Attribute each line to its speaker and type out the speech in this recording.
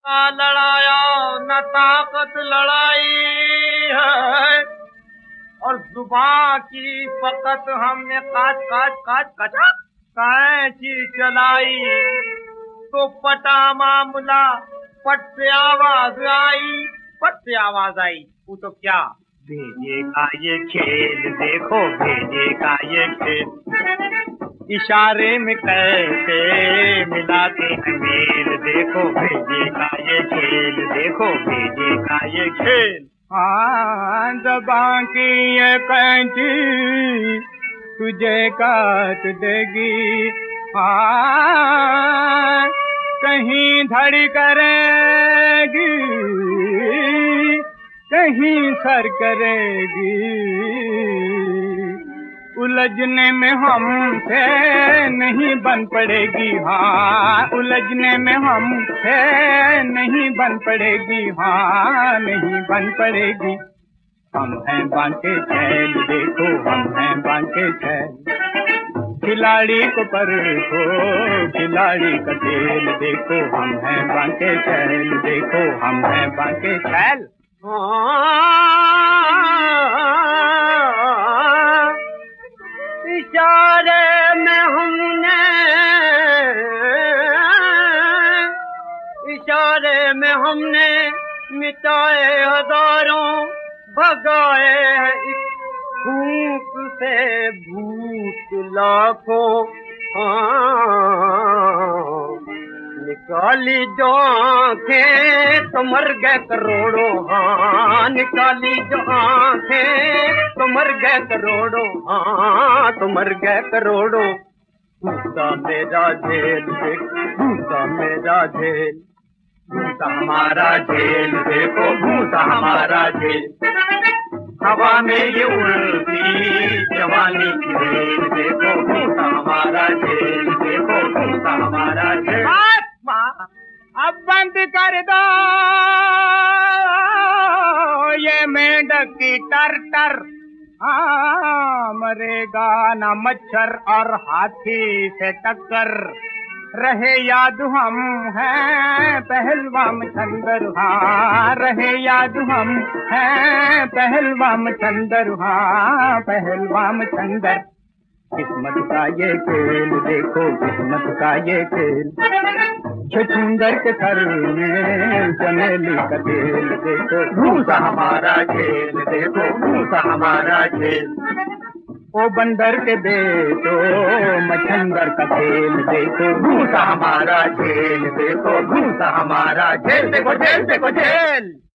Speaker 1: लड़ाया न ताकत लड़ाई है, और जुबान की फकत हमने काट काट काट कटा कैंची चलाई। तो पटा मामला, पट से आवाज आई, पट से आवाज आई। वो तो क्या भेजे का ये खेल, देखो भेजे का ये खेल, इशारे में कैसे मिलाते हैं मेल, देखो भेजे का ये खेल, देखो भेजे का ये खेल।
Speaker 2: हाँ ज़बां की ये कैंची तुझे काट देगी, हाँ कहीं धड़ करेगी, कहीं सर करेगी, उलझने में हमसे नहीं बन पड़ेगी, हाँ उलझने में हमसे नहीं बन पड़ेगी, हाँ नहीं बन पड़ेगी। हम हैं बांके छैल, देखो हम हैं बांके छैल, खिलाड़ी को परखो खिलाड़ी का खेल, देखो हम हैं बांके छैल, देखो हम हैं बांके छैल।
Speaker 1: इशारे में हमने, इशारे में हमने मिटाए हजारों, भगाए हैं एक फूंक से भूत लाखों। निकाली जो आंखें तो मर गए करोड़ों, हाँ निकाली जो आंखें तो मर गए करोड़ों, हाँ तो मर गए करोड़ों। भूसा मेरा झेल, भूसा मेरा झेल, भूसा हमारा झेल, देखो भूसा हमारा झेल। हवा में ये उड़ती जवानी की रेल, देखो भूसा हमारा झेल, देखो भूसा हमारा झेल।
Speaker 2: अब बंद कर दो ये मेंढक की टर टर, मरेगा ना मच्छर और हाथी से टक्कर, रहे याद हम हैं पहलवान चंदर, हाँ रहे याद हम हैं पहलवान चंदर, हाँ पहलवान चंदर। किस्मत का ये खेल, देखो किस्मत का ये खेल, छछूंदर के सर में चमेली का तेल, देखो
Speaker 1: भूसा हमारा खेल, देखो भूसा हमारा खेल।
Speaker 2: ओ बंदर के बेटो मच्छंदर का खेल, देखो
Speaker 1: भूसा हमारा खेल, देखो भूसा हमारा खेल, देखो झेल, देखो झेल।